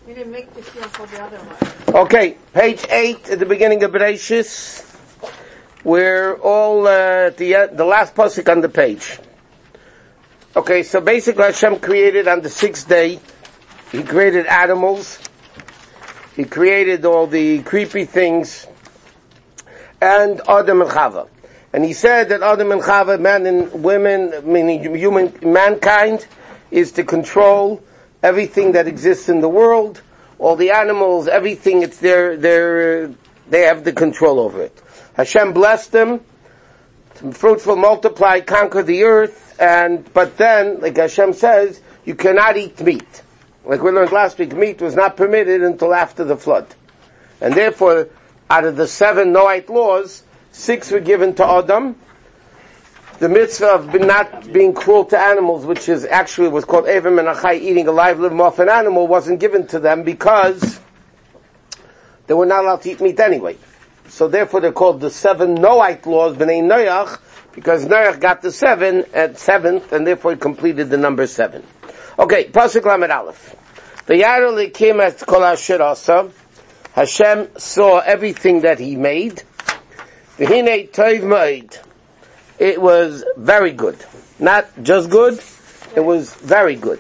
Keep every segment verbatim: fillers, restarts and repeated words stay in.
You didn't make the shiur for the other one. Okay, page eight at the beginning of Bereshis. We're all uh, at the, uh, the last pasuk on the page. Okay, so basically Hashem created on the sixth day, He created animals, He created all the creepy things, and Adam and Chava. And He said that Adam and Chava, man and women, meaning human, mankind, is to control everything that exists in the world, all the animals, everything, it's their, their, they have the control over it. Hashem blessed them, fruitful, multiply, conquer the earth, and, but then, like Hashem says, you cannot eat meat. Like we learned last week, meat was not permitted until after the flood. And therefore, out of the seven Noahide laws, six were given to Adam. The mitzvah of not being cruel to animals, which is actually was called Evim and Achai, eating a live, living off an animal, wasn't given to them because they were not allowed to eat meat anyway. So therefore they're called the seven Noahide laws, B'nai Noach, because Noach got the seven at seventh, and therefore he completed the number seven. Okay, Pasuk Lamed Aleph. V'yaro likim et kol asher asa. Hashem saw everything that He made. V'hinei tov ma'id. It was very good. Not just good, it was very good.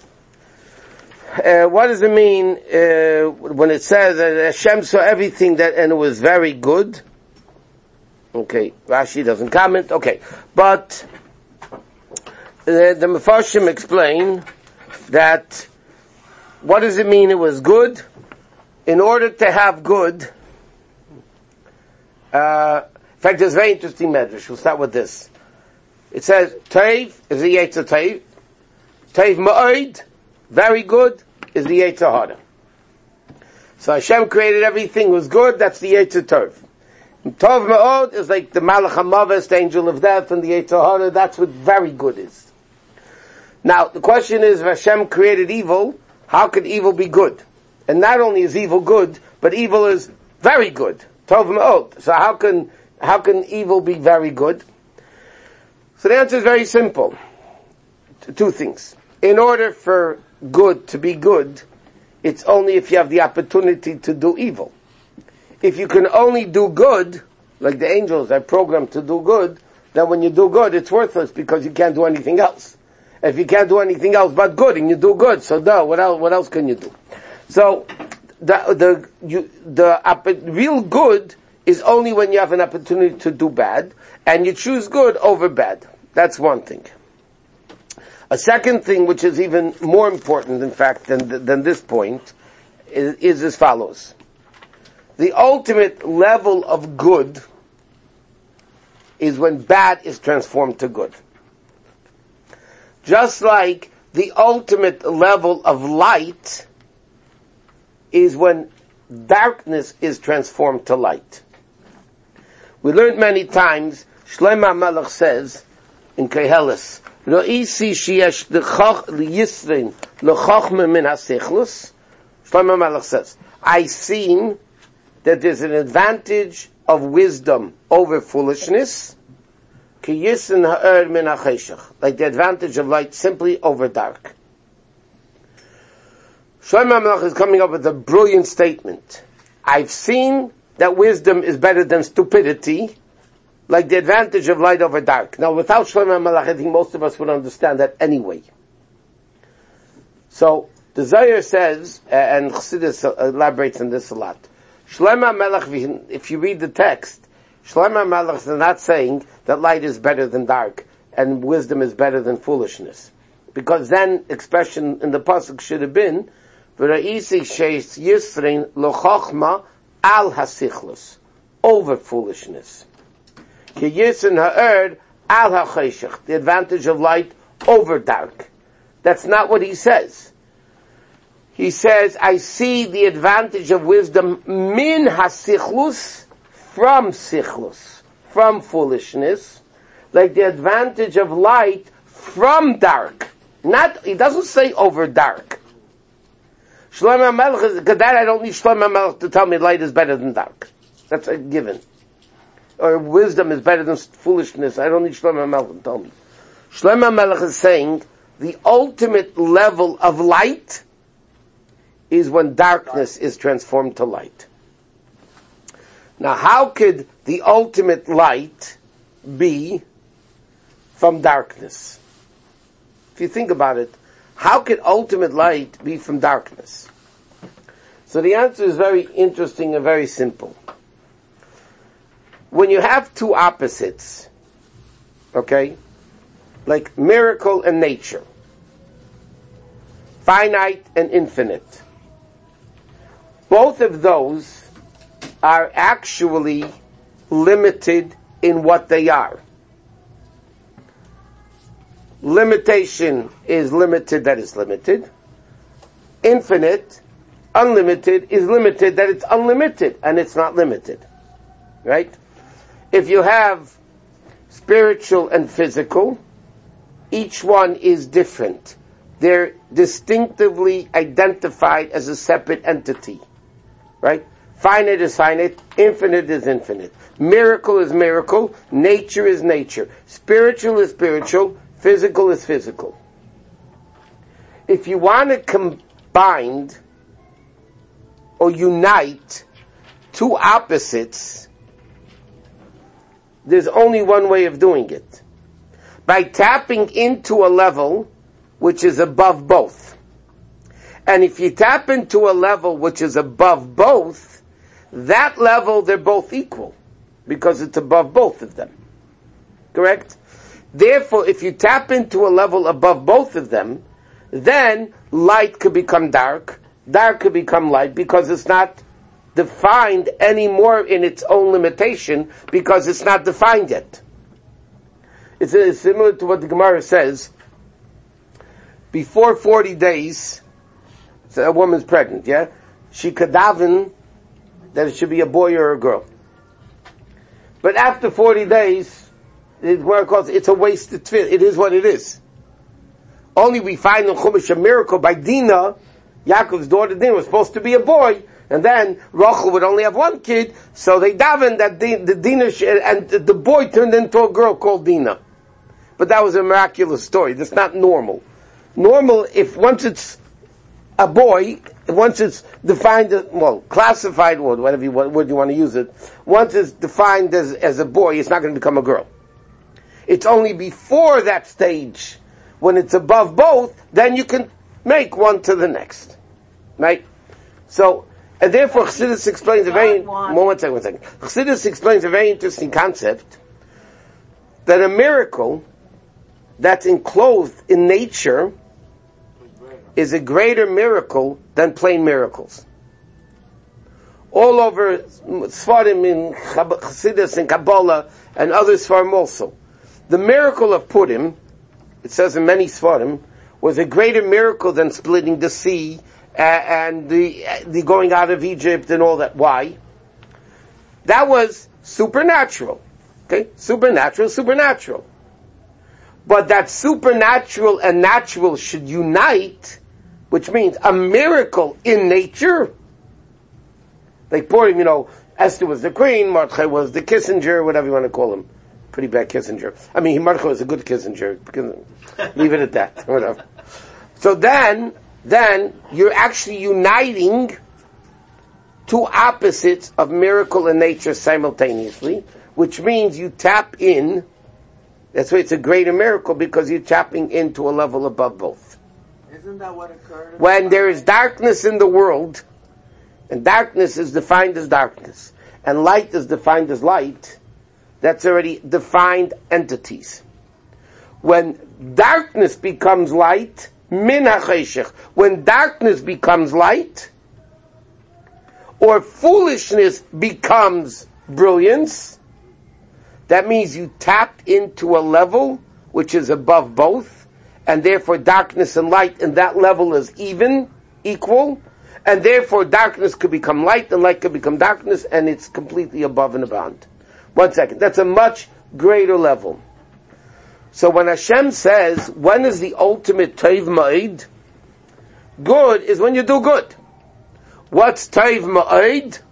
Uh, what does it mean uh, when it says that Hashem saw everything that and it was very good? Okay, Rashi doesn't comment. Okay, but the, the Mefarshim explain that what does it mean it was good? In order to have good, uh, in fact, there's a very interesting medrash. We'll start with this. It says, Teiv is the Yetzer Teiv. Teiv Ma'od, very good, is the Yetzer Hara. So Hashem created everything was good, that's the Yetzer Tov. Tov Ma'od is like the Malach HaMavet, the angel of death, and the Yetzer Hara, that's what very good is. Now, the question is, if Hashem created evil, how could evil be good? And not only is evil good, but evil is very good. Tov Ma'od. So how can, how can evil be very good? So the answer is very simple. Two things. In order for good to be good, it's only if you have the opportunity to do evil. If you can only do good, like the angels are programmed to do good, then when you do good, it's worthless because you can't do anything else. If you can't do anything else but good, and you do good, so no, what else, what else can you do? So, the, the, you, the, uh, real good is only when you have an opportunity to do bad, and you choose good over bad. That's one thing. A second thing, which is even more important, in fact, than, than this point, is, is as follows. The ultimate level of good is when bad is transformed to good. Just like the ultimate level of light is when darkness is transformed to light. We learned many times, Shlomo HaMelech says in Kehelis, Ro'isi sheyesh l'yisrin l'chochma min ha'sechlus. Shlomo HaMelech says, I seen that there's an advantage of wisdom over foolishness, ki yisrin ha'er min ha'cheshach, like the advantage of light simply over dark. Shlomo HaMelech is coming up with a brilliant statement. I've seen that wisdom is better than stupidity, like the advantage of light over dark. Now, without Shlomo HaMelech, I think most of us would understand that anyway. So, the Zohar says, uh, and Chassidus elaborates on this a lot, Shlomo HaMelech, if you read the text, Shlomo HaMelech is not saying that light is better than dark, and wisdom is better than foolishness. Because then, expression in the pasuk should have been, V'ra'isi sheis yisrein lo chochma al hasichlus, over foolishness. Ki yisrein ha'erd al ha'cheshach, the advantage of light over dark. That's not what he says. He says, I see the advantage of wisdom min hasichlus, from sichlus, from foolishness, like the advantage of light from dark. Not, he doesn't say over dark. Shlomo HaMelech is, because that I don't need Shlomo HaMelech to tell me light is better than dark. That's a given. Or wisdom is better than foolishness. I don't need Shlomo HaMelech to tell me. Shlomo HaMelech is saying the ultimate level of light is when darkness is transformed to light. Now, how could the ultimate light be from darkness? If you think about it, how could ultimate light be from darkness? So the answer is very interesting and very simple. When you have two opposites, okay, like miracle and nature, finite and infinite, both of those are actually limited in what they are. Limitation is limited that is limited. Infinite, unlimited, is limited that it's unlimited and it's not limited. Right? If you have spiritual and physical, each one is different. They're distinctively identified as a separate entity. Right? Finite is finite, infinite is infinite. Miracle is miracle, nature is nature. Spiritual is spiritual, physical is physical. If you want to combine or unite two opposites, there's only one way of doing it. By tapping into a level which is above both. And if you tap into a level which is above both, that level they're both equal. Because it's above both of them. Correct? Therefore, if you tap into a level above both of them, then light could become dark, dark could become light, because it's not defined anymore in its own limitation, because it's not defined yet. It's, it's similar to what the Gemara says. Before forty days, so a woman's pregnant, yeah? She could daven that it should be a boy or a girl. But after forty days, it's where it calls, it's a wasted tefillah. It is what it is. Only we find in Chumash a miracle by Dinah. Yaakov's daughter Dinah was supposed to be a boy, and then Rachel would only have one kid, so they davened that the, the Dinah sh- and the boy turned into a girl called Dinah. But that was a miraculous story. That's not normal. Normal, if once it's a boy, once it's defined, as, well, classified, or whatever you want, word you want to use it, once it's defined as, as a boy, it's not going to become a girl. It's only before that stage, when it's above both, then you can make one to the next. Right? So, and therefore Chassidus explains a very, one, one second, one second. Chassidus explains a very interesting concept, that a miracle that's enclosed in nature is a greater miracle than plain miracles. All over Sfarim in Chassidus and Kabbalah and other Sfarim also. The miracle of Purim, it says in many Sfarim, was a greater miracle than splitting the sea uh, and the, uh, the going out of Egypt and all that. Why? That was supernatural. Okay? Supernatural, supernatural. But that supernatural and natural should unite, which means a miracle in nature. Like Purim, you know, Esther was the queen, Mordechai was the Kissinger, whatever you want to call him. Pretty bad Kissinger. I mean, Mordechai was a good Kissinger. Leave it at that. Whatever. So then, then you're actually uniting two opposites of miracle and nature simultaneously, which means you tap in. That's why it's a greater miracle, because you're tapping into a level above both. Isn't that what occurred? When there is darkness in the world, and darkness is defined as darkness, and light is defined as light, that's already defined entities. When darkness becomes light, min ha'cheshech, when darkness becomes light, or foolishness becomes brilliance, that means you tapped into a level which is above both, and therefore darkness and light in that level is even, equal, and therefore darkness could become light and light could become darkness, and it's completely above and beyond. One second. That's a much greater level. So when Hashem says, when is the ultimate Tov Ma'id? Good is when you do good. What's Tov Ma'id?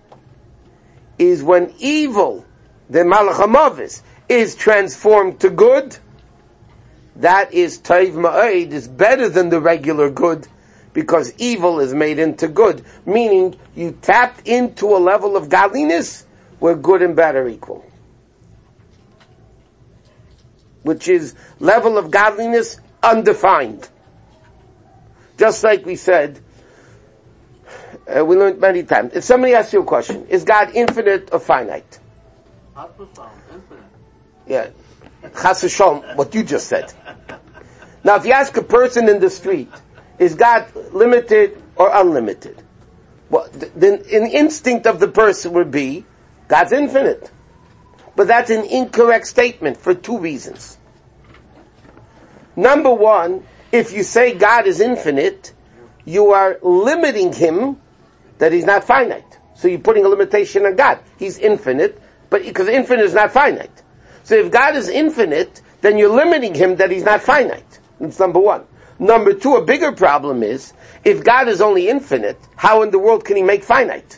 Is when evil, the Malach HaMavis, is transformed to good. That is Tov Ma'id, is better than the regular good, because evil is made into good, meaning you tapped into a level of godliness where good and bad are equal. Which is level of godliness undefined. Just like we said, uh, we learned many times. If somebody asks you a question, is God infinite or finite? Not profound, infinite. Yeah. Chas v'sholom, what you just said. Now if you ask a person in the street, is God limited or unlimited? Well, the, the, the instinct of the person would be, God's infinite. But that's an incorrect statement for two reasons. Number one, if you say God is infinite, you are limiting him that he's not finite. So you're putting a limitation on God. He's infinite, but because infinite is not finite. So if God is infinite, then you're limiting him that he's not finite. That's number one. Number two, a bigger problem is, if God is only infinite, how in the world can he make finite?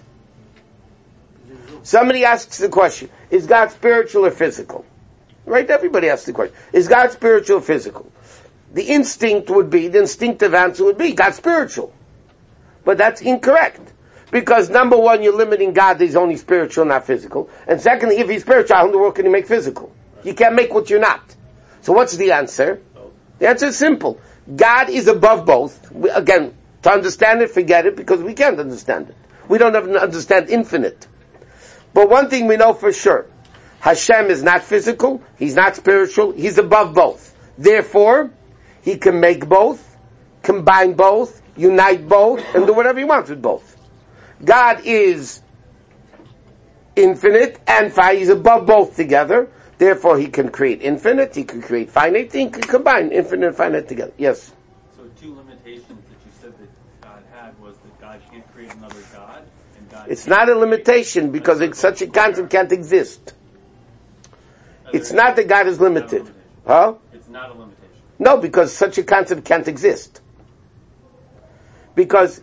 Somebody asks the question, is God spiritual or physical? Right? Everybody asks the question. Is God spiritual or physical? The instinct would be, the instinctive answer would be, God's spiritual. But that's incorrect. Because number one, you're limiting God that he's only spiritual, not physical. And secondly, if he's spiritual, how in the world can he make physical? You can't make what you're not. So what's the answer? The answer is simple. God is above both. We, again, to understand it, forget it, because we can't understand it. We don't even understand infinite. But one thing we know for sure, Hashem is not physical, he's not spiritual, he's above both. Therefore, he can make both, combine both, unite both, and do whatever he wants with both. God is infinite and finite, he's above both together, therefore he can create infinite, he can create finite, he can combine infinite and finite together. Yes? So two limitations that you said that God had was that God can't create another God, and God It's not a limitation, because it's such a concept can't exist. It's not that God is limited. Huh? It's not a limitation. No, because such a concept can't exist. Because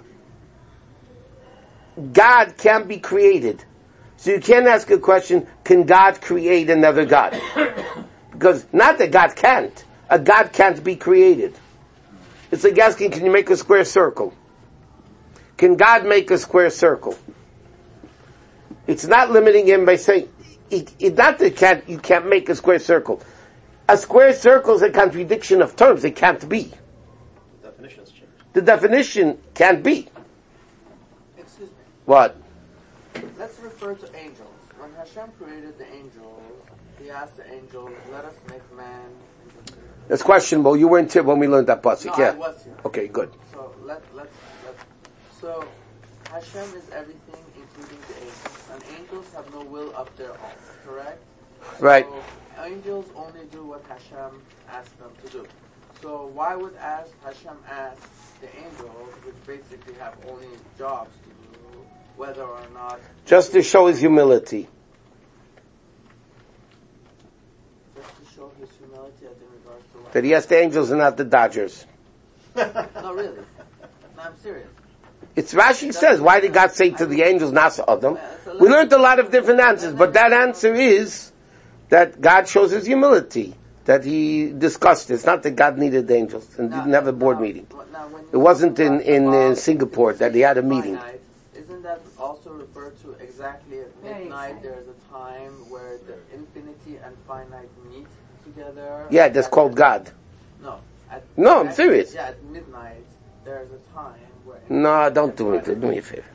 God can't be created. So you can't ask a question, can God create another God? Because not that God can't. A God can't be created. It's like asking, can you make a square circle? Can God make a square circle? It's not limiting him by saying, it, it, not that can't, you can't make a square circle. A square circle is a contradiction of terms. It can't be. The definition has changed. The definition can't be. Excuse me. What? Let's refer to angels. When Hashem created the angels, he asked the angels, let us make man. That's questionable. You weren't here when we learned that pasuk. No, Yeah. I was here. Okay, good. So let let's let's so Hashem is everything, including the angels. And angels have no will of their own, correct? Right. So angels only do what Hashem asked them to do. So why would ask Hashem ask the angels, which basically have only jobs to do, whether or not Just to show his humility. just to show his humility as in regards to what? That he has the angels and not the Dodgers. No, really. No, I'm serious. It's Rashi says, why did God say to the angels, Nasa Adam? We learned a lot of different answers, but that answer is that God shows his humility, that he discussed it. It's not that God needed the angels and didn't have a board meeting. It wasn't in, in uh, Singapore that he had a meeting. Isn't that also referred to exactly at midnight? There is a time where the infinity and finite meet together. Yeah, that's called God. No. At, No, I'm at- serious. Yeah, at midnight, there is a time where... No, don't do it. Do me a favor.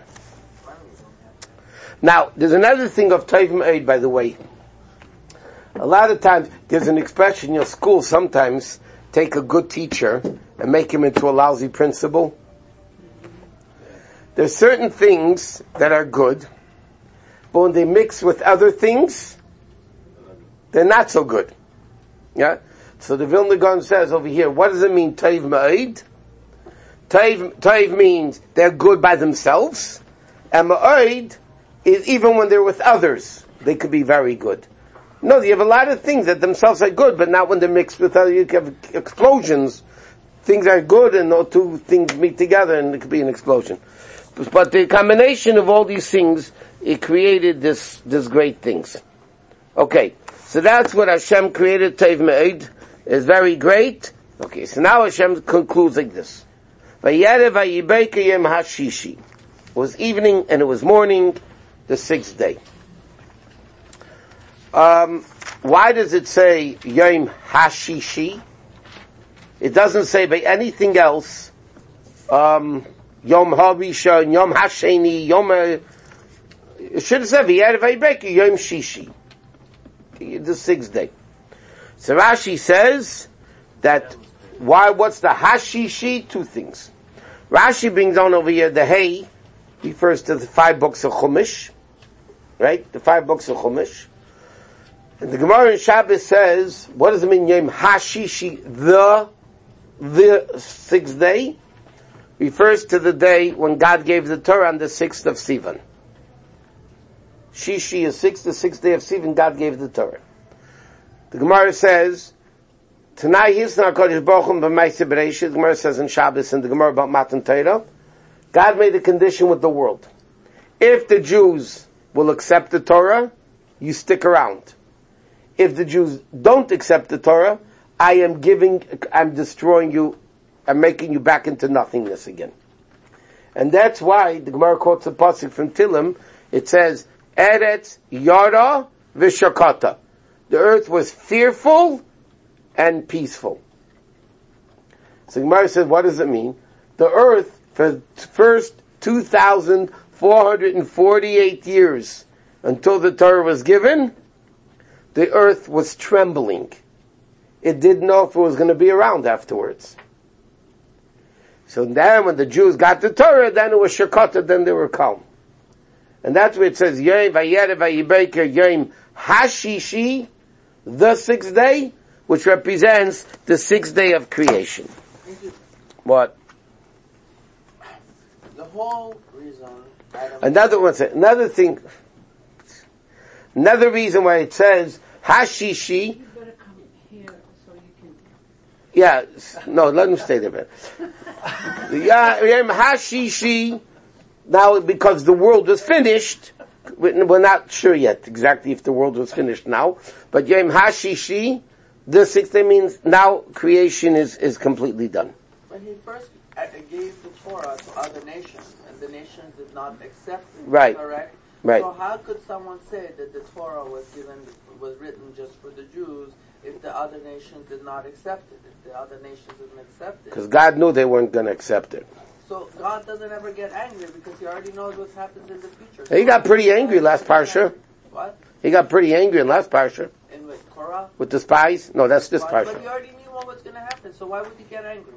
Now, there's another thing of Tov Me'ed, by the way. A lot of times, there's an expression in your school, sometimes take a good teacher and make him into a lousy principal. There's certain things that are good, but when they mix with other things, they're not so good. Yeah? So the Vilna Gaon says over here, what does it mean, Tov Me'ed? Tov, Tov means they're good by themselves, and Me'ed is even when they're with others, they could be very good. No, you have a lot of things that themselves are good, but not when they're mixed with other. You have explosions. Things are good, and no two things meet together, and it could be an explosion. But the combination of all these things, it created this this great things. Okay, so that's what Hashem created. Tov Me'ed is very great. Okay, so now Hashem concludes like this. Vayerev vayibeika yom hashishi. It was evening and it was morning, the sixth day. Um, why does it say yom hashishi? It doesn't say by anything else. Um, Yom Havisha, Yom Hasheni, Yom. Uh, it should have said Vayerev vayibeika yom shishi, the sixth day. So Rashi says that why? What's the hashishi? Two things. Rashi brings on over here the hay refers to the five books of Chumash, right? The five books of Chumash. And the Gemara in Shabbos says, what does it mean? Yom hashishi, the the sixth day, refers to the day when God gave the Torah on the sixth of Sivan. Shishi is sixth, the sixth day of Sivan. God gave the Torah. The Gemara says, tonight here's not Kodesh Baruch Hu b'Maaseh Bereishis. The Gemara says in Shabbos and the Gemara about Matan Torah, God made a condition with the world. If the Jews will accept the Torah, you stick around. If the Jews don't accept the Torah, I am giving, I'm destroying you, I'm making you back into nothingness again. And that's why the Gemara quotes a pasuk from Tillim. It says, Eretz Yara v'Shakata. The earth was fearful and peaceful. So Gemara says, what does it mean? The earth, for the first two thousand four hundred forty-eight years, until the Torah was given, the earth was trembling. It didn't know if it was going to be around afterwards. So then when the Jews got the Torah, then it was shakata, then they were calm. And that's where it says, Yom Vayerev vayibeika yom hashishi, the sixth day, which represents the sixth day of creation. What? The whole reason. Adam Another one, another thing, another reason why it says hashishi. You better come here so you can. Yeah, no, let him stay there, man. Yom hashishi. Now, because the world was finished, we're not sure yet exactly if the world was finished now, but Yom hashishi, the sixth day means now creation is, is completely done. But he first uh, gave the Torah to other nations, and the nations did not accept it. Right. Correct. Right. So how could someone say that the Torah was given, was written just for the Jews, if the other nations did not accept it? If the other nations didn't accept it? Because God knew they weren't going to accept it. So God doesn't ever get angry because He already knows what happens in the future. He got pretty angry last parsha. What? He got pretty angry in last parsha. In with Korah? With the spies? No, that's this But parsha. He already knew what was going to happen, so why would He get angry?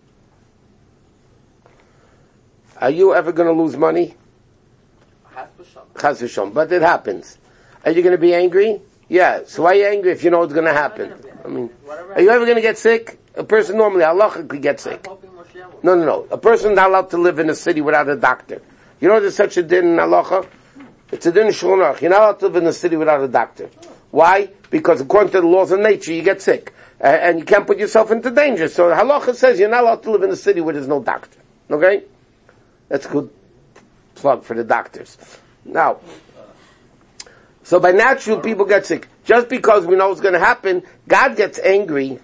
Are you ever going to lose money? Has b'shalom. Chas v'shalom. But it happens. Are you going to be angry? Yeah. So why are you angry if you know it's going to happen? I mean, are you ever going to get sick? A person normally, Allah could get sick. I'm hoping Moshe will. No, no, no. A person is not allowed to live in a city without a doctor. You know there's such a din in halacha? It's a din in Shulchan Aruch. You're not allowed to live in a city without a doctor. Why? Because according to the laws of nature, you get sick. Uh, and you can't put yourself into danger. So halacha says you're not allowed to live in a city where there's no doctor. Okay? That's a good plug for the doctors. Now, so by natural, people get sick. Just because we know what's going to happen, God gets angry.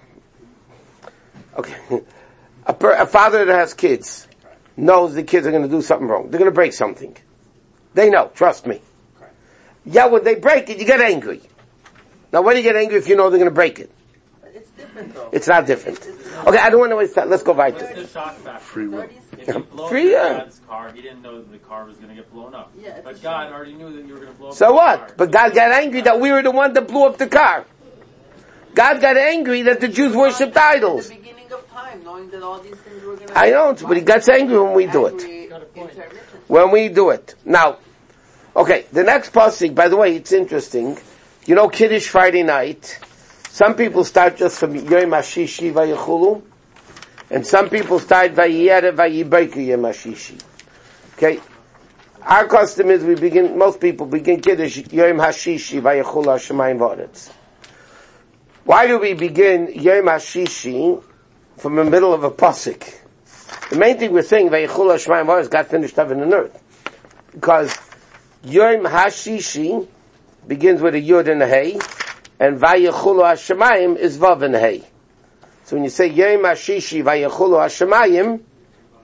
Okay. A, per, a father that has kids knows the kids are going to do something wrong. They're going to break something. They know, trust me. Yeah, when they break it, you get angry. Now, when do you get angry if you know they're going to break it? It's different though. It's not different. Okay, I don't want to waste time. Let's go What's weiter. the shock factor? Free will. If you blow up Free your will. dad's car, he didn't know that the car was going to get blown up. Yeah, it's but a God shame. already knew that you were going to blow up So the what? car. But God got angry that we were the one that blew up the car. God got angry that the Jews worshipped At idols. the beginning of time, knowing that all these things were going to I don't, but he gets angry when we do it. When we do it. Now, okay, the next pasuk, by the way, it's interesting. You know Kiddush Friday night, some people start just from Yom HaShishi Vayechulu, and some people start Vayyerev Vayibeika Yom HaShishi. Okay? Our custom is we begin, most people begin Kiddush Yom HaShishi Vayechulu HaShemayim V'Aretz. Why do we begin Yom HaShishi from the middle of a pasuk? The main thing we're saying, Vayechulu HaShemayim V'Aretz, God finished heaven and earth. Because Yom HaShishi begins with a Yud and a Hey, and Vayechulu HaShemayim is Vav and a Hey. So when you say Yom HaShishi Vayechulu HaShemayim,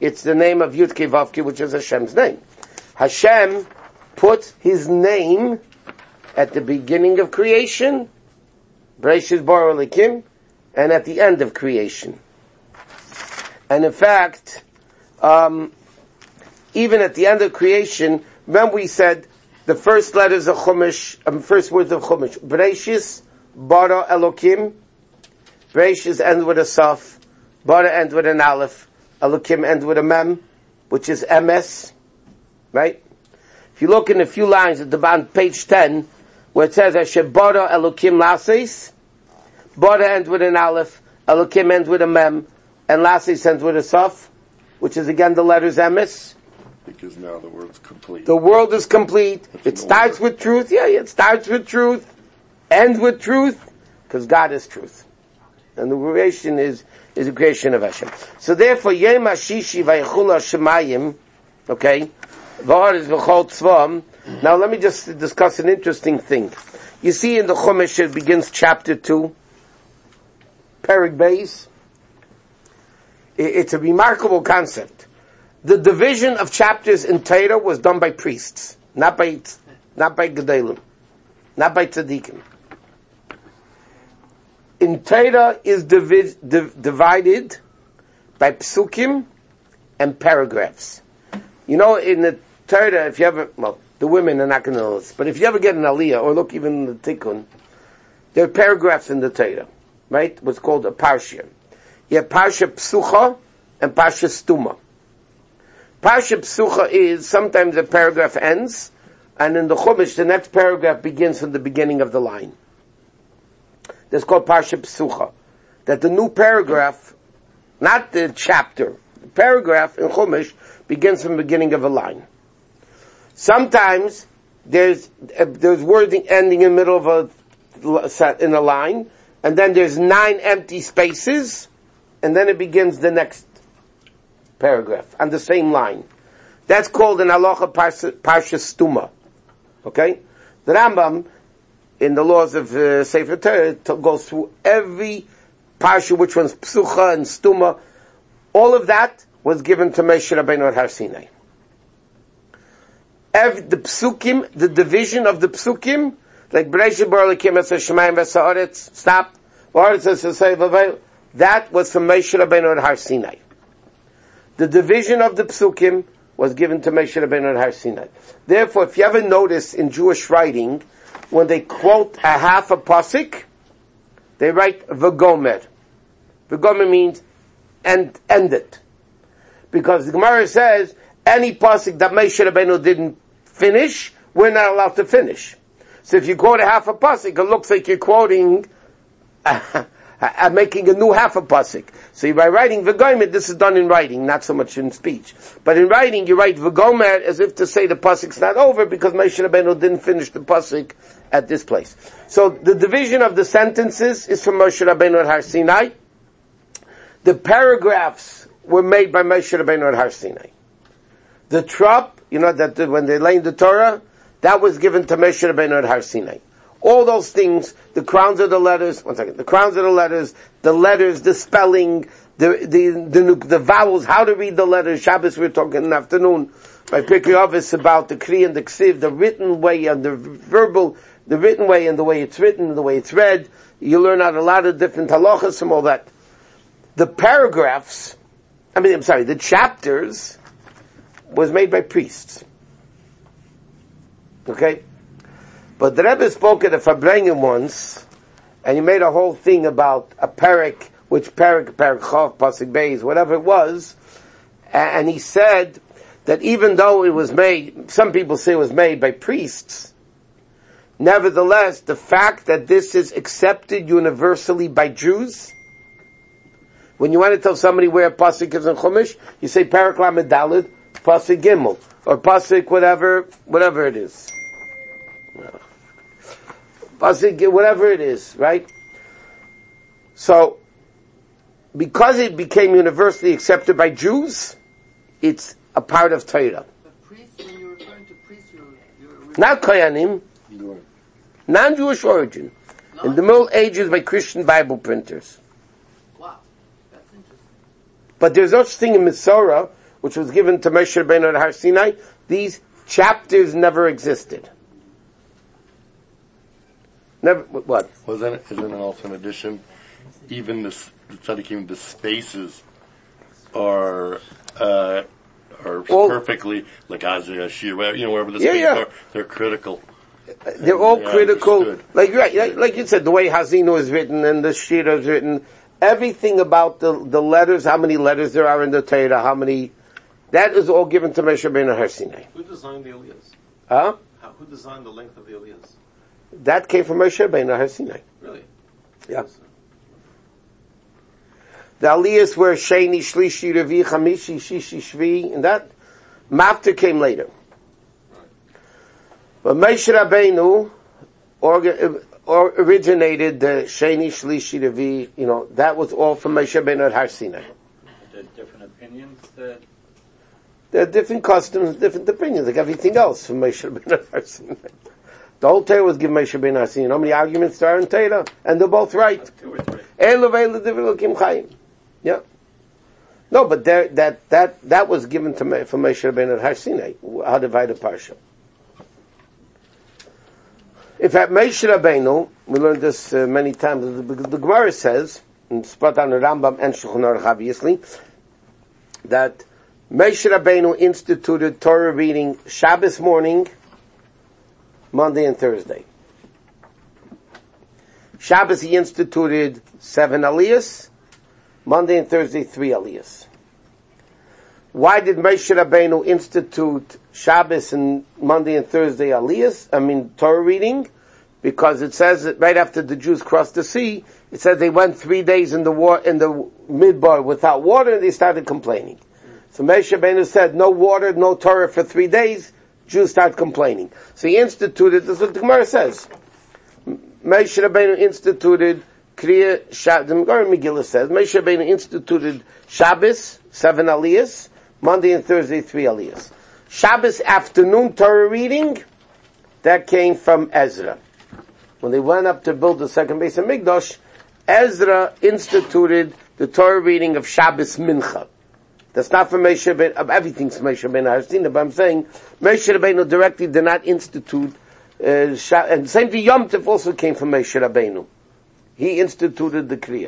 it's the name of Yud Kei Vav Kei, which is Hashem's name. Hashem put His name at the beginning of creation, Bereshis Bara Elokim, and at the end of creation. And in fact, um, even at the end of creation, remember we said the first letters of Chumash, um, first words of Chumash, Bereshis Bara Elokim. Bereshis end with a Saf, Bara end with an Aleph, Elokim end with a Mem, which is M S, right? If you look in a few lines at the bottom, page ten, where it says Asher Bara Elokim Lases, Bara end with an Aleph, Elokim end with a Mem, and Lases ends with a Saf, which is again the letters M S. Because now the world's complete. The world is complete. It starts with truth. Yeah, yeah, it starts with truth. Ends with truth. Because God is truth. And the creation is, is a creation of Hashem. So therefore, Yom HaShishi Vayichul HaShemayim, okay, V'har is V'chol Tzvam. Now let me just discuss an interesting thing. You see in the Chumash, it begins chapter two, Perek Beis. It's a remarkable concept. The division of chapters in Torah was done by priests, not by, not by Gedolim, not by Tzaddikim. In Torah is divi- div- divided by psukim and paragraphs. You know, in the Torah, if you ever, well, the women are not going to know this, but if you ever get an Aliyah, or look even in the Tikkun, there are paragraphs in the Torah, right? What's called a Parsha. You have Parsha Psucha and Parsha Stuma. Parsha Psucha is, sometimes a paragraph ends, and in the Chumash, the next paragraph begins from the beginning of the line. That's called Parsha Psucha. That the new paragraph, not the chapter, the paragraph in Chumash begins from the beginning of a line. Sometimes there's uh, there's wording ending in the middle of a in a line, and then there's nine empty spaces, and then it begins the next paragraph on the same line. That's called an halacha Parsha, Parsha Stuma. Okay, the Rambam in the laws of uh, Sefer Torah goes through every parsha, which one's Psucha and Stuma. All of that was given to Moshe Rabbeinu at Har Sinai. Every, the Psukim, the division of the Psukim, like Bereshit Bara Elokim Es Hashemayim V'Haaretz, stop, V'Haaretz Es Hasei, that was from Moshe Rabbeinu at Har Sinai. The division of the Psukim was given to Moshe Rabbeinu at Har Sinai. Therefore, if you ever notice in Jewish writing, when they quote a half a pasuk, they write V'Gomer. V'Gomer means end, end it. Because the Gemara says, any pasuk that Moshe Rabbeinu didn't finish, we're not allowed to finish. So if you quote a half a pasuk, it looks like you're quoting, uh, uh, making a new half a pasuk. So by writing V'Gomer, this is done in writing, not so much in speech. But in writing, you write V'Gomer as if to say the pasuk's not over, because Moshe Rabbeinu didn't finish the pasuk at this place. So the division of the sentences is from Moshe Rabbeinu at Har Sinai. The paragraphs were made by Moshe Rabbeinu at Har Sinai. The trop, you know, that the, when they lay in the Torah, that was given to Moshe Rabbeinu at Har Sinai. All those things, the crowns of the letters, one second, the crowns of the letters, the letters, the spelling, the, the, the, the vowels, how to read the letters. Shabbos we we're talking in the afternoon by Pirkei Avos about the Kri and the Ksiv, the written way and the verbal, the written way and the way it's written and the way it's read. You learn out a lot of different halachas from all that. The paragraphs, I mean, I'm sorry, the chapters was made by priests. Okay? But the Rebbe spoke at the Farbrengen once, and he made a whole thing about a perek, which perek, perek chof, pasuk beis, whatever it was, and he said that even though it was made, some people say it was made by priests, nevertheless, the fact that this is accepted universally by Jews, when you want to tell somebody where a pasuk is in Chumash, you say perek lamed daled, pasuk gimel, or pasuk whatever, whatever it is. Pasuk, whatever it is, right? So, because it became universally accepted by Jews, it's a part of Torah. But priests, when you're referring to priests, you're, you're Not Kohanim, non-Jewish origin. Not? In the Middle Ages by Christian Bible printers. Wow, that's interesting. But there's no such thing in Masorah which was given to Moshe Rabbeinu at Har Sinai, these chapters never existed. Never, what? Wasn't it, isn't it also in addition, even the, the tzaddikim, the spaces are, uh, are All, perfectly, like Azir, Ashir, wherever, you know, wherever the yeah, spaces yeah. are, they're critical. They're all They are critical. understood. Like, right, like, like you said, the way Hazinu is written and the Shira is written, everything about the, the letters, how many letters there are in the Torah, how many, that is all given to Moshe Rabbeinu at Har Sinai. Who designed the Aliyahs? Huh? How, who designed the length of the Aliyahs? That came from Moshe Rabbeinu at Har Sinai. Really? Yeah. The Aliyahs were Sheni, Shlishi, Revi, Chamishi, Shishi, Shvi, and that, Mafter came later. But Moshe Rabbeinu orga, or originated the Sheni, Shlishi, Revi, you know, that was all from Moshe Rabbeinu at Har Sinai. There's different opinions that There are different customs, different opinions, like everything else from Moshe Rabbeinu at Har Sinai. The whole Torah was given Moshe Rabbeinu at Har Sinai. You know how many arguments there are in Torah? And they're both right. two or three. Elu ve'elu divrei Elokim Chaim. Yeah. No, but there, that, that, that was given to me, from Moshe Rabbeinu at Har Sinai. How divide a parsha. In fact, Moshe Rabbeinu, we learned this uh, many times, the, the Gemara says, and it's brought down the Rambam and Shulchan Aruch obviously, that Moshe Rabbeinu instituted Torah reading Shabbos morning, Monday and Thursday. Shabbos he instituted seven aliyahs, Monday and Thursday three aliyahs. Why did Moshe Rabbeinu institute Shabbos and Monday and Thursday aliyahs? I mean Torah reading, because it says that right after the Jews crossed the sea, it says they went three days in the war in the midbar without water, and they started complaining. So Moshe Rabbeinu said, no water, no Torah for three days. Jews start complaining. So he instituted, this is what the Gemara says. Moshe Rabbeinu instituted Kriya Shabbos, the Gemara Megillah says, Moshe Rabbeinu instituted Shabbos, seven aliyahs, Monday and Thursday, three aliyahs. Shabbos afternoon Torah reading, that came from Ezra. When they went up to build the second base of Mikdash, Ezra instituted the Torah reading of Shabbos Mincha. That's not from Moshe Rabbeinu, everything's from Moshe Rabbeinu, I've seen it, but I'm saying, Moshe Rabbeinu directly did not institute, uh, Shab- and same thing, Yom Tov also came from Moshe Rabbeinu. He instituted the Kriya.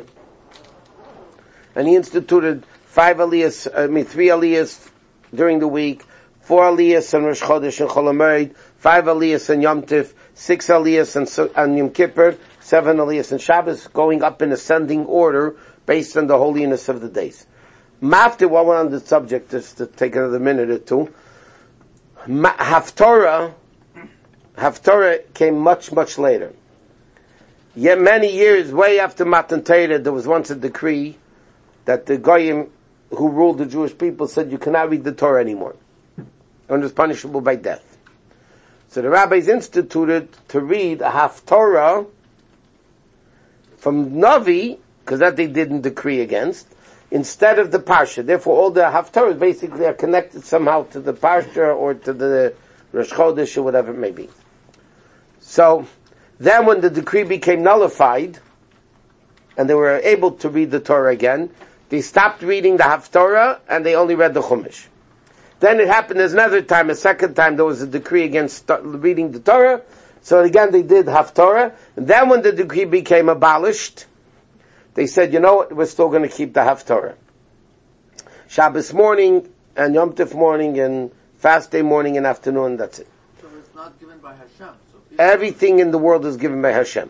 And he instituted five aliyahs, I mean three aliyahs during the week, four aliyahs on Rosh Chodesh and Chol HaMoed, five aliyahs on Yom Tov, six aliyahs on, on Yom Kippur, seven aliyahs on Shabbos, going up in ascending order based on the holiness of the days. Mafter, while we're on the subject, just to take another minute or two, Ma- Haftorah, Haftorah came much, much later. Yet many years, way after Matan Torah, there was once a decree that the Goyim who ruled the Jewish people said you cannot read the Torah anymore. And it was punishable by death. So the rabbis instituted to read a Haftorah from Navi, because that they didn't decree against, instead of the Parsha. Therefore, all the Haftarahs basically are connected somehow to the Parsha or to the Rosh Chodesh or whatever it may be. So, then when the decree became nullified, and they were able to read the Torah again, they stopped reading the Haftarah, and they only read the Chumash. Then it happened as another time, a second time, there was a decree against reading the Torah, so again they did Haftarah, and then when the decree became abolished, they said, you know what, we're still going to keep the Haftarah. Shabbos morning, and Yom Tov morning, and fast day morning and afternoon, that's it. So it's not given by Hashem. So people Everything in the world is given by Hashem.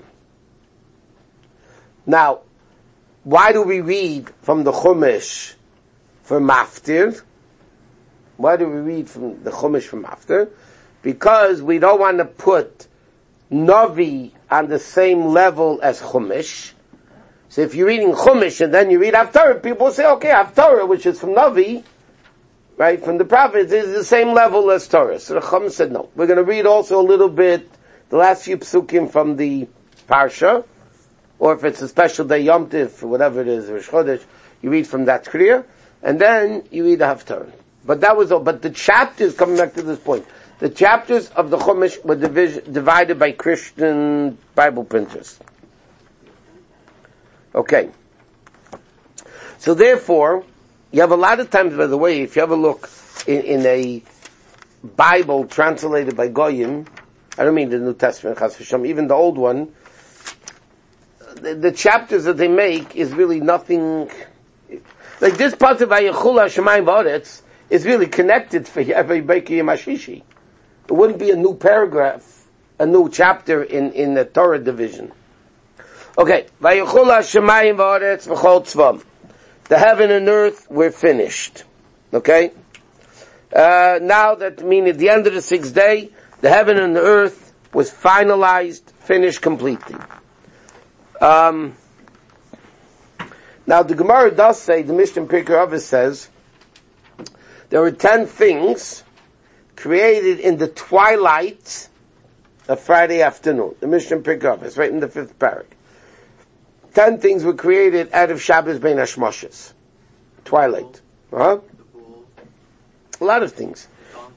Now, why do we read from the Chumash for Maftir? Why do we read from the Chumash for Maftir? Because we don't want to put Navi on the same level as Chumash. So if you're reading Chumash and then you read Haftarah, people say, okay, Haftarah, which is from Navi, right, from the prophets, is the same level as Torah. So the Chum said, no. We're going to read also a little bit, the last few psukim from the Parsha, or if it's a special day, Yom Tiv, or whatever it is, Rosh Chodesh, you read from that Kriya, and then you read the Haftarah. But that was all. But the chapters, coming back to this point, the chapters of the Chumash were divis- divided by Christian Bible printers. Okay. So therefore, You have a lot of times, by the way, if you ever look in, in a Bible translated by Goyim, I don't mean the New Testament, Chas v'Shalom, even the old one, the, the chapters that they make is really nothing, like this part of Vayechula Shemayim V'Aretz is really connected for every Beikei Mashishi. It wouldn't be a new paragraph, a new chapter in, in the Torah division. Okay, Vayechula Shemayim V'Aretz V'chol Tzvam. The heaven and earth were finished. Okay? Uh, now that, meaning at the end of the sixth day, the heaven and the earth was finalized, finished completely. Um, now the Gemara does say, the Mishnah Pirkei Avos says, there were ten things created in the twilight of Friday afternoon. The Mishnah Pirkei Avos, right in the fifth parak. Ten things were created out of Shabbos Bein Hashmoshes. Twilight. Huh? A lot of things.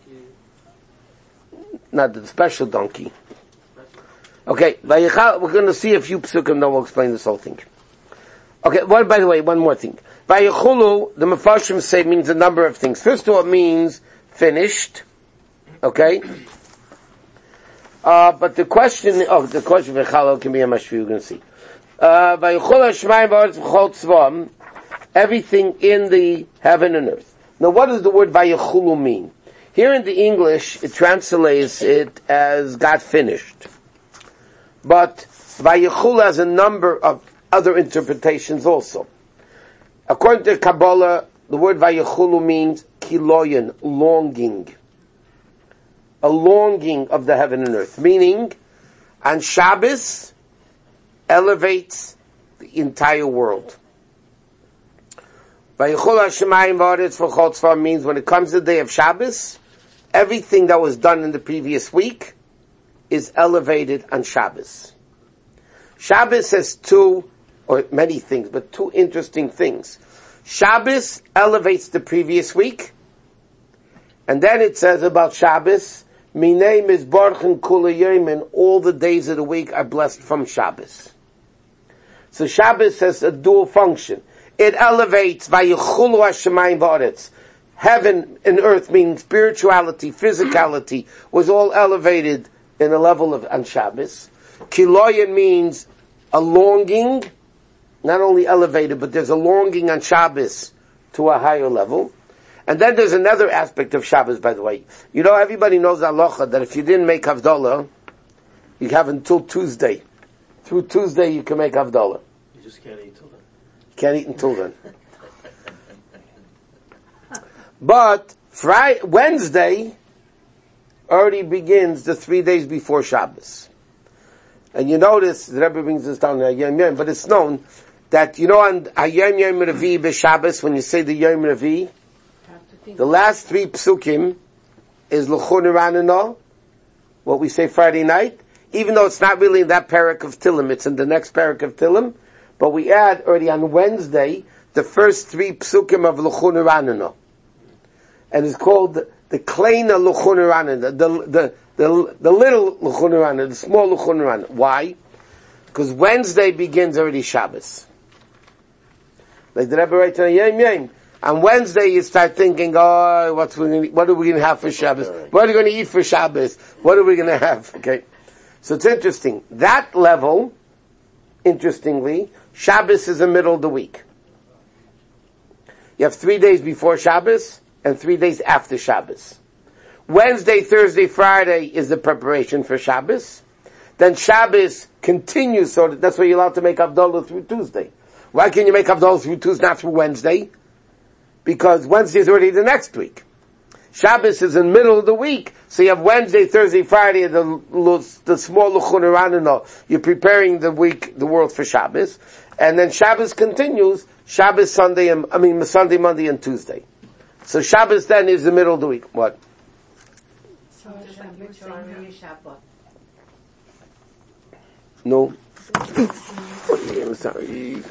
Not the special donkey. Okay, we're going to see a few psukim, then we'll explain this whole thing. Okay, one, by the way, one more thing. Vayechulu, the Mefarshim say, means a number of things. First of all, it means finished. Okay? Uh, but the question, oh, the question of Vayechulu can be a mashvi, you're going to see. Uh, Vayechulu Shemaim V'Aretz V'chol Tzvam, everything in the heaven and earth. Now, what does the word Vayechulu mean? Here in the English, it translates it as got finished. But Vayechulu has a number of other interpretations also. According to Kabbalah, the word Vayechulu means kiloyan, longing. A longing of the heaven and earth. Meaning, on Shabbos, elevates the entire world. Vayechulu Hashemayim V'Aretz V'chol Tzvam means when it comes to the day of Shabbos, everything that was done in the previous week is elevated on Shabbos. Shabbos has two, or many things, but two interesting things. Shabbos elevates the previous week, and then it says about Shabbos, Minei Mizbarchen Kula Yom, all the days of the week are blessed from Shabbos. So Shabbos has a dual function. It elevates Vayechulu Hashemayim V'Aretz. Heaven and earth, meaning spirituality, physicality, was all elevated in a level of on Shabbos. Kiloyan means a longing, not only elevated, but there's a longing on Shabbos to a higher level. And then there's another aspect of Shabbos, by the way. You know, everybody knows halacha that if you didn't make Havdalah, you have until Tuesday. Through Tuesday you can make Havdalah. You just can't eat till then. You can't eat until then. But Friday, Wednesday already begins the three days before Shabbos. And you notice, the Rebbe brings this down in Hayom Yom, but it's known that, you know, on Hayom Yom Revi b'Shabbos, when you say the Yom Revi, the last three psukim is L'chon Ranano, what we say Friday night, even though it's not really in that parak of Tillim, it's in the next parak of Tillim, but we add already on Wednesday the first three psukim of L'chon Ranano. And it's called the, the Kleina L'chon Ranano, the, the, the, the, the little L'chon Ranano, the small L'chon Ranano. Why? Because Wednesday begins already Shabbos. Like the Rebbe writes on Yom Yom, on Wednesday you start thinking, oh, what's we gonna, what are we going to have for Shabbos? What are we going to eat for Shabbos? What are we going to have? Okay. So it's interesting. That level, interestingly, Shabbos is the middle of the week. You have three days before Shabbos and three days after Shabbos. Wednesday, Thursday, Friday is the preparation for Shabbos. Then Shabbos continues, so that's why you're allowed to make Havdalah through Tuesday. Why can't you make Havdalah through Tuesday, not through Wednesday? Because Wednesday is already the next week. Shabbos is in the middle of the week, so you have Wednesday, Thursday, Friday, the, the small L'chon Ranano. You're preparing the week, the world for Shabbos. And then Shabbos continues, Shabbos, Sunday, and, I mean Sunday, Monday, and Tuesday. So Shabbos then is the middle of the week. What? So just like you were saying, Shabbat. No. I'm sorry.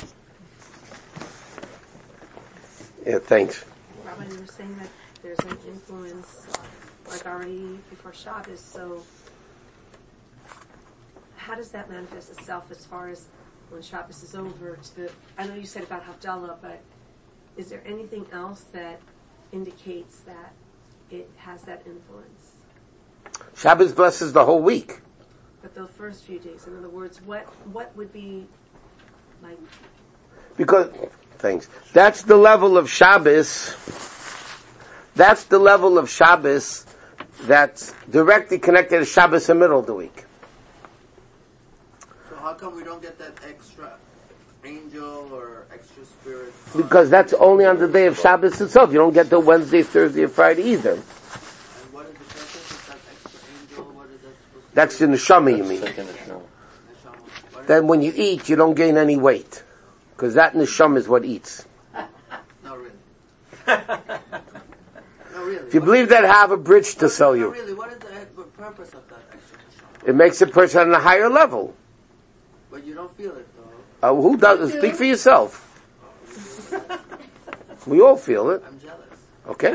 Yeah, thanks. Rabbi, you were saying that there's an influence, uh, like already before Shabbos, so how does that manifest itself as far as when Shabbos is over? To the, I know you said about Havdalah, but is there anything else that indicates that it has that influence? Shabbos blesses the whole week. But the first few days, in other words, what what would be like? Because, thanks. That's the level of Shabbos. That's the level of Shabbos that's directly connected to Shabbos in the middle of the week. So how come we don't get that extra angel or extra spirit? Because that's only on the day of Shabbos itself. You don't get the Wednesday, Thursday, or Friday either. And what is the purpose of that extra angel? What is that supposed to That's the neshama, you mean. Second neshama. be? What Then when you eat, you don't gain any weight. Because that neshama is what eats. No, really. No, really. If you What- believe that, have a bridge to sell No, you. really. What is the the purpose of that extra neshama? It makes a person on a higher level. But you don't feel it, though. Uh, who does? Speak for yourself. We all feel it. I'm jealous. Okay? You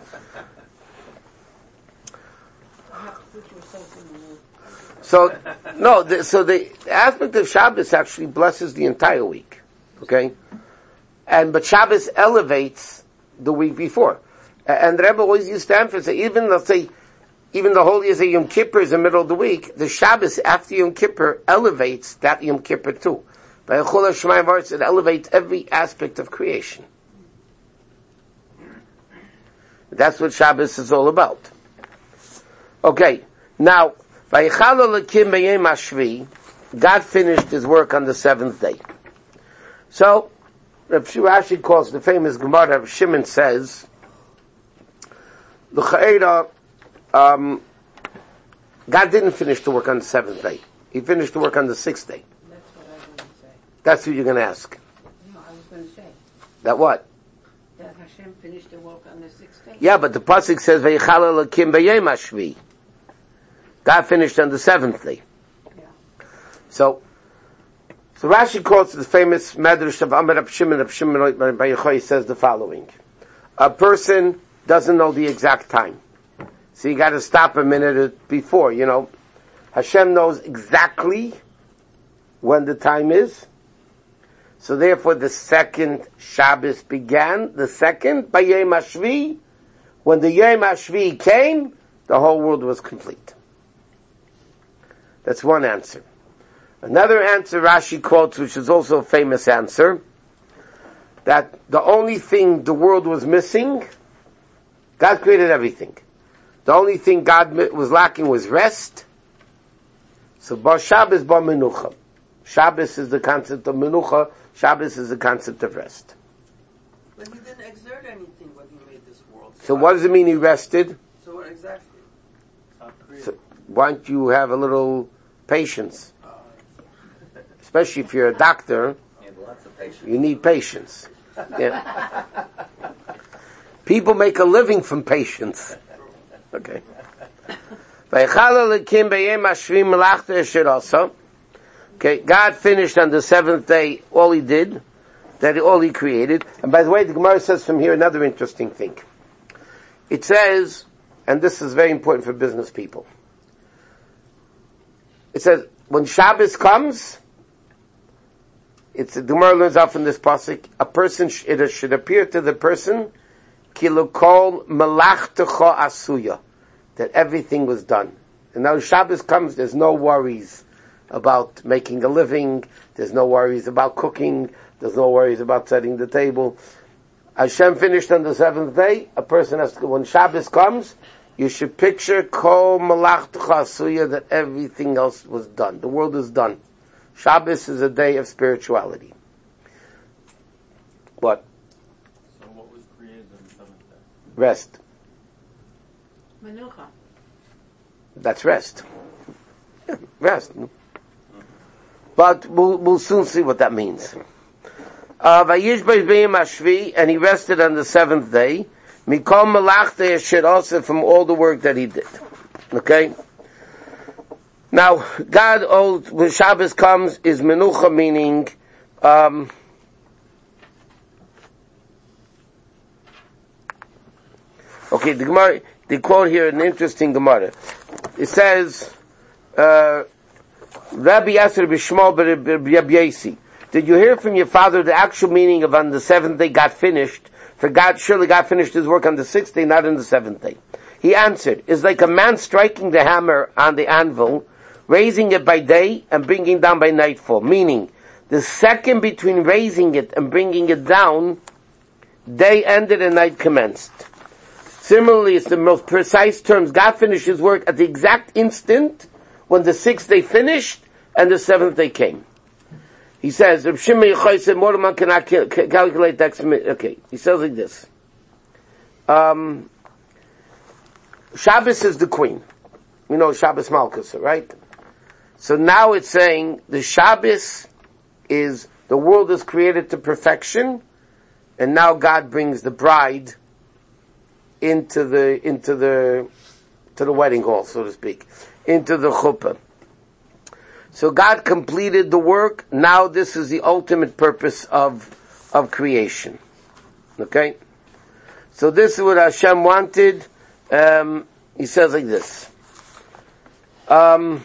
have to put yourself in the mood. So, no, the, so the aspect of Shabbos actually blesses the entire week. Okay? And, but Shabbos elevates the week before. A- And the Rebbe always used to emphasize, even, let's say, even the holy is a Yom Kippur is the middle of the week, the Shabbos after Yom Kippur elevates that Yom Kippur too. By Chol HaShemayim V'Aretz, it elevates every aspect of creation. That's what Shabbos is all about. Okay, now, Vayichal Elokim b'yom hashvi, God finished his work on the seventh day. So, Reb Rashi calls the famous Gemara, Reb Shimon says, L'cha'era, um, God didn't finish the work on the seventh day. He finished the work on the sixth day. That's what I was going to say. That's what you're going to ask. No, I was going to say That what? that Hashem finished the work on the sixth day. Yeah, but the pasuk says, Vayichal Elokim b'yom hashvi. God finished on the seventh day. Yeah. So, so Rashi quotes the famous Medrash of Amar Reb Shimon. Reb Shimon Bar Yochai says the following: a person doesn't know the exact time, so you got to stop a minute before. You know, Hashem knows exactly when the time is. So therefore, the second Shabbos began. The second by Yom Hashvi, when the Yom Hashvi came, the whole world was complete. That's one answer. Another answer Rashi quotes, which is also a famous answer, that the only thing the world was missing, God created everything. The only thing God was lacking was rest. So Bar Shabbos Bar Menucha. Shabbos is the concept of Menucha. Shabbos is the concept of rest. But he didn't exert anything when he made this world. So what does it mean he rested? So what exactly? Stop creating. So why don't you have a little patience? Especially if you're a doctor, Lots of patience. you need patience. Yeah. People make a living from patience. Okay. Okay, God finished on the seventh day all he did, that all he created. And by the way, the Gemara says from here another interesting thing. It says, and this is very important for business people, it says, when Shabbos comes, it's the Gemara learns out from this pasuk, a person, sh- it should appear to the person, kilukol melachtecha asuya, that everything was done. And now Shabbos comes, there's no worries about making a living, there's no worries about cooking, there's no worries about setting the table. Hashem finished on the seventh day, a person has to, when Shabbos comes, you should picture kol melachtecha asuya, that everything else was done. The world is done. Shabbos is a day of spirituality. What? So what was created on the seventh day? Rest. Menucha. That's rest. Yeah, rest. But we'll, we'll soon see what that means. Uh, Vayish b'yom hashvi, and he rested on the seventh day. Mikol melachta yashir also, from all the work that he did. Okay? Now, God, oh, when Shabbos comes, is menucha, meaning, um, okay, the Gemara, they quote here an interesting Gemara. It says, uh, Rabbi Yasser b'Shmuel b'Rabbi Yasi. Did you hear from your father the actual meaning of on the seventh day God finished? For God, surely God finished his work on the sixth day, not on the seventh day. He answered, it's like a man striking the hammer on the anvil, raising it by day and bringing down by nightfall. Meaning, the second between raising it and bringing it down, day ended and night commenced. Similarly, it's the most precise terms. God finished his work at the exact instant when the sixth day finished and the seventh day came. He says, Reb Shimon Yochai said, Mordechai cannot calculate that. Okay, he says like this. Um, Shabbos is the queen. You know Shabbos Malchus, right? So now it's saying the Shabbos is, the world is created to perfection, and now God brings the bride into the, into the, to the wedding hall, so to speak, into the chuppah. So God completed the work. Now this is the ultimate purpose of, of creation. Okay? So this is what Hashem wanted. Um, he says like this. Um,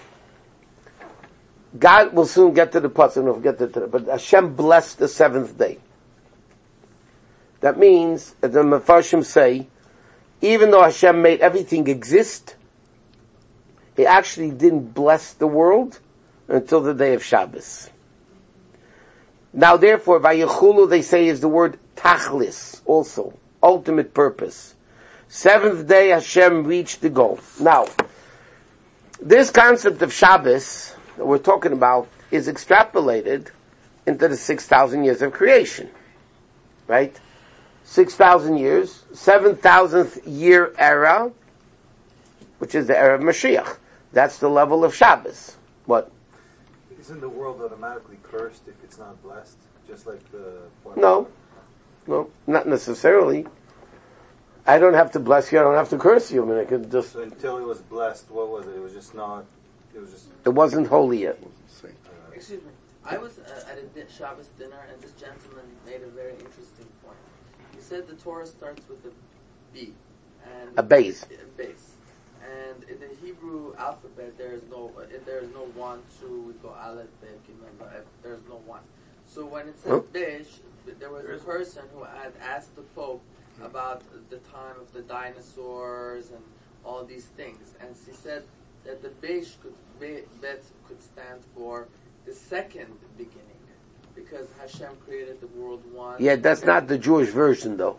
God will soon get to the pasuk, we'll get to it, but Hashem blessed the seventh day. That means, as the Mefarshim say, even though Hashem made everything exist, He actually didn't bless the world until the day of Shabbos. Now therefore, Vayechulu they say is the word tachlis, also, ultimate purpose. Seventh day Hashem reached the goal. Now, this concept of Shabbos that we're talking about is extrapolated into the six thousand years of creation. Right? six thousand years, seven thousandth year era, which is the era of Mashiach. That's the level of Shabbos. What? Isn't the world automatically cursed if it's not blessed? Just like the... No. No, not necessarily. I don't have to bless you, I don't have to curse you. I mean, I could just... So until it was blessed, what was it? It was just not... It was just... It wasn't holy yet. Uh, excuse me. I was uh, at a di- Shabbos dinner, and this gentleman made a very interesting point. He said the Torah starts with a B. And A base. A base. And in the Hebrew alphabet, there is no uh, there is no one, two, we go Aleph, Bet, Gimel, Vav. There's no one. So when it says Huh? Besh, there was a person who had asked the Pope about the time of the dinosaurs and all these things, and she said that the Besh could be, Bet could stand for the second beginning, because Hashem created the world one. Yeah, that's not the Jewish version though.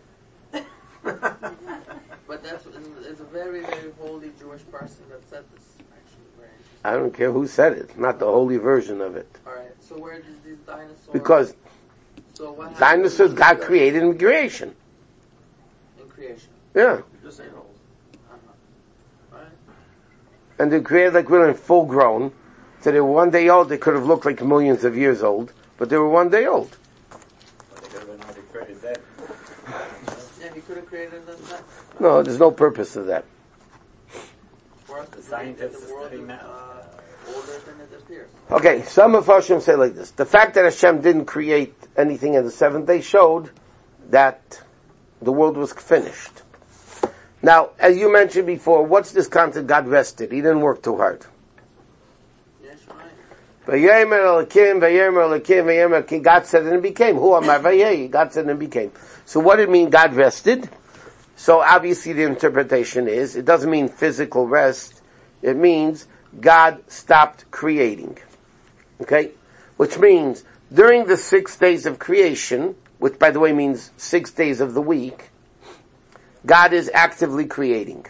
But that's it's a very, very holy Jewish person that said this. Actually, very interesting. I don't care who said it, not the holy version of it. All right. So where does these dinosaurs? Because so what happened dinosaurs God created in creation. in creation. Yeah. Just animals. Uh-huh. Right. And they created like really full grown. So they were one day old, they could have looked like millions of years old, but they were one day old. But they could have been already created then. Yeah, he could have created them then. No, there's no purpose to that. For us to The think that scientists the are world studying is now. uh, older than it appears. Okay, some of Hashem say like this. The fact that Hashem didn't create anything in the seventh day showed that the world was finished. Now, as you mentioned before, what's this concept? God rested. He didn't work too hard. Yes, right. Vayemer Elokim, Vayemer Elokim, Vayemer Elokim. God said and it became. Who am I? Vayehi. God said and it became. So what did it mean God rested? So obviously the interpretation is, it doesn't mean physical rest. It means God stopped creating. Okay? Which means, during the six days of creation, which by the way means six days of the week, God is actively creating.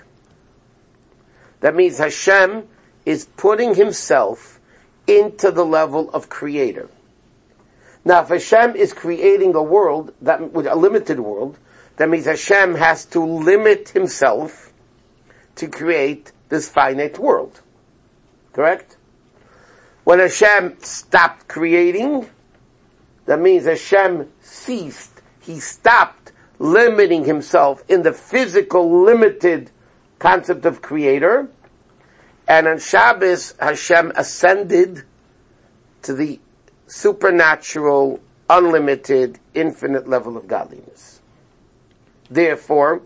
That means Hashem is putting himself into the level of creator. Now if Hashem is creating a world, that a limited world, that means Hashem has to limit himself to create this finite world. Correct? When Hashem stopped creating, that means Hashem ceased. He stopped limiting himself in the physical, limited concept of creator. And on Shabbos, Hashem ascended to the supernatural, unlimited, infinite level of godliness. Therefore,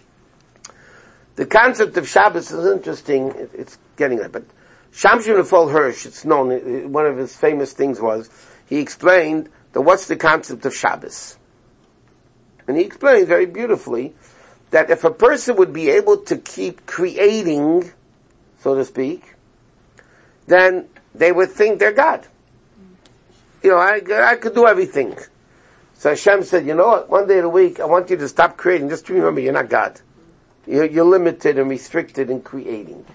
the concept of Shabbos is interesting. It, it's getting there, but Shamshon Raphael Hirsch, it's known, one of his famous things was, he explained then what's the concept of Shabbos? And he explained very beautifully that if a person would be able to keep creating, so to speak, then they would think they're God. You know, I, I could do everything. So Hashem said, you know what, one day of the week, I want you to stop creating. Just remember, you're not God. You're, you're limited and restricted in creating.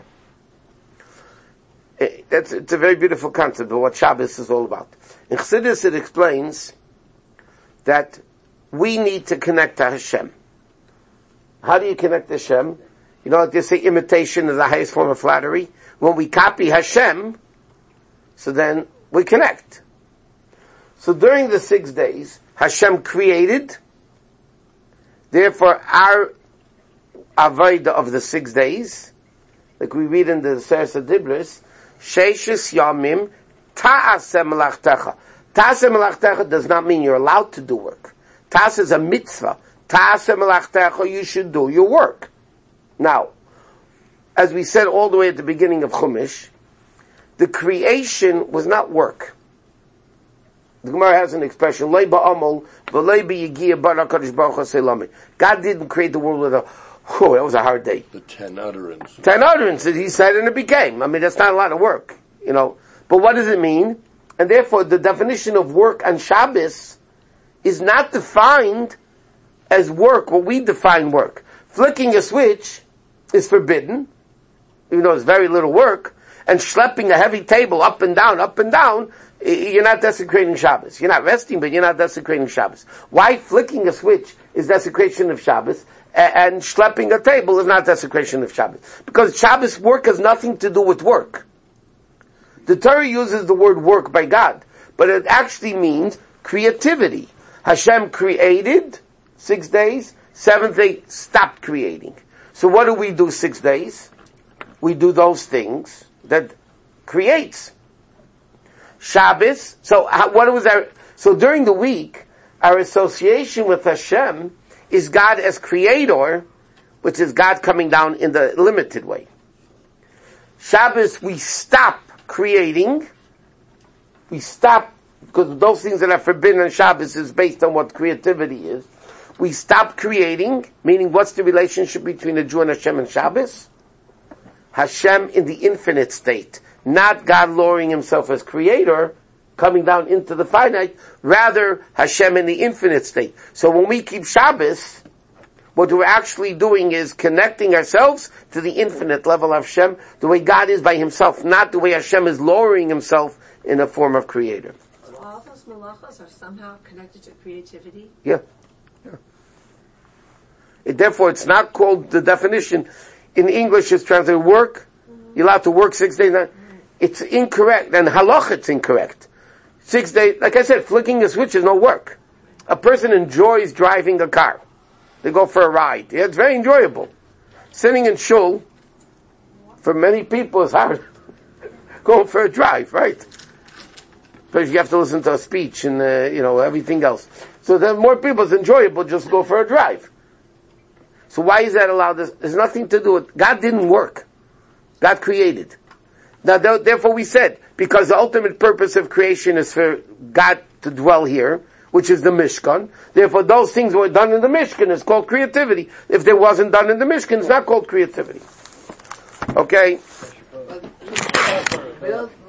It, that's, it's a very beautiful concept of what Shabbos is all about. In Chassidus it explains that we need to connect to Hashem. How do you connect to Hashem? You know, like they say imitation is the highest form of flattery. When we copy Hashem, so then we connect. So during the six days, Hashem created. Therefore, our avodah of the six days, like we read in the Seres Dibros, Sheishis Yamim Ta'aseh Melachtecha. Ta'aseh Melachtecha does not mean you're allowed to do work. Ta'aseh is a mitzvah. Ta'aseh Melachtecha, you should do your work. Now, as we said all the way at the beginning of Chumash, the creation was not work. The Gemara has an expression, God didn't create the world with a, oh, that was a hard day. The ten utterances. Ten utterances, he said, and it became. I mean, that's not a lot of work, you know. But what does it mean? And therefore, the definition of work on Shabbos is not defined as work, what we define work. Flicking a switch is forbidden, even though it's very little work, and schlepping a heavy table up and down, up and down, you're not desecrating Shabbos. You're not resting, but you're not desecrating Shabbos. Why flicking a switch is desecration of Shabbos, and schlepping a table is not desecration of Shabbos? Because Shabbos work has nothing to do with work. The Torah uses the word work by God, but it actually means creativity. Hashem created six days, seventh day stopped creating. So what do we do six days? We do those things that creates. Shabbos, so how, what was our, so during the week, our association with Hashem is God as creator, which is God coming down in the limited way. Shabbos, we stop creating, we stop, because those things that are forbidden on Shabbos is based on what creativity is. We stop creating, meaning what's the relationship between a Jew and Hashem and Shabbos? Hashem in the infinite state. Not God lowering himself as creator, coming down into the finite, rather Hashem in the infinite state. So when we keep Shabbos, what we're actually doing is connecting ourselves to the infinite level of Hashem, the way God is by himself, not the way Hashem is lowering himself in a form of creator. So all those malachas are somehow connected to creativity? Yeah. yeah. It, therefore, it's not called, the definition in English is translated work. Mm-hmm. You're allowed to work six days. Mm-hmm. It's incorrect, and halach it's incorrect. Six days, like I said, flicking a switch is no work. A person enjoys driving a car. They go for a ride. Yeah, it's very enjoyable. Sitting in shul, for many people, is hard. Going for a drive, right? Because you have to listen to a speech and, uh, you know, everything else. So then more people, it's enjoyable just go for a drive. So why is that allowed? There's, there's nothing to do with, God didn't work. God created. Now, therefore we said, because the ultimate purpose of creation is for God to dwell here, which is the Mishkan. Therefore, those things were done in the Mishkan is called creativity. If they wasn't done in the Mishkan, it's not called creativity. Okay?